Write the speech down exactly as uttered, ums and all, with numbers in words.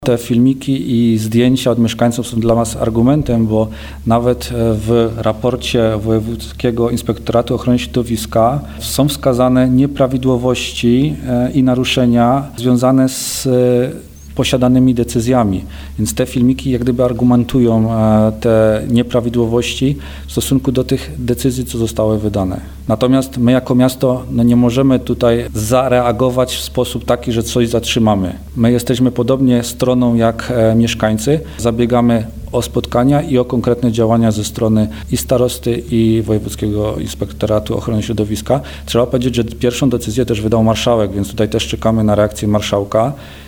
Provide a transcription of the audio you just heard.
Te filmiki i zdjęcia od mieszkańców są dla nas argumentem, bo nawet w raporcie Wojewódzkiego Inspektoratu Ochrony Środowiska są wskazane nieprawidłowości i naruszenia związane z posiadanymi decyzjami. Więc te filmiki jak gdyby argumentują te nieprawidłowości w stosunku do tych decyzji, co zostały wydane. Natomiast my jako miasto no nie możemy tutaj zareagować w sposób taki, że coś zatrzymamy. My jesteśmy podobnie stroną jak mieszkańcy, zabiegamy o spotkania i o konkretne działania ze strony i starosty, i Wojewódzkiego Inspektoratu Ochrony Środowiska. Trzeba powiedzieć, że pierwszą decyzję też wydał marszałek, więc tutaj też czekamy na reakcję marszałka.